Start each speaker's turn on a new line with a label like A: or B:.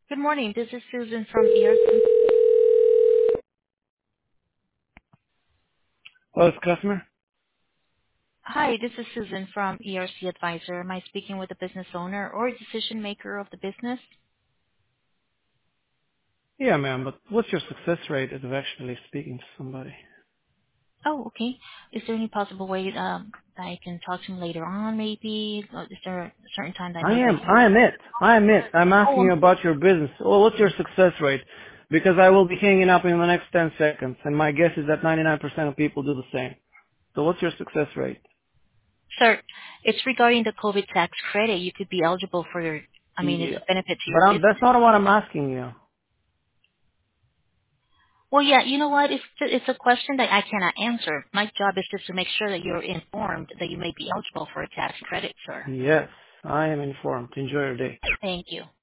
A: Good morning. This is Susan from ERC.
B: Oh, it's customer?
A: Hi, this is Susan from ERC Advisor. Am I speaking with the business owner or decision maker of the business?
B: Yeah, ma'am, but what's your success rate of actually speaking to somebody?
A: Oh, okay. Is there any possible way that I can talk to him later on, maybe? Or is there a certain time that
B: I
A: maybe I
B: am,
A: can?
B: I am it. I am it. I'm
A: Oh,
B: asking you about your business. Well, what's your success rate? Because I will be hanging up in the next 10 seconds, and my guess is that 99% of people do the same. So what's your success rate?
A: sir, it's regarding the COVID tax credit. You could be eligible for your, it's
B: Yeah.
A: a benefit to
B: But
A: your business.
B: that's not what I'm asking you.
A: Well, yeah, you know what? It's a question that I cannot answer. My job is just to make sure that you're informed that you may be eligible for a tax credit, sir.
B: Yes, I am informed. Enjoy your day.
A: Thank you.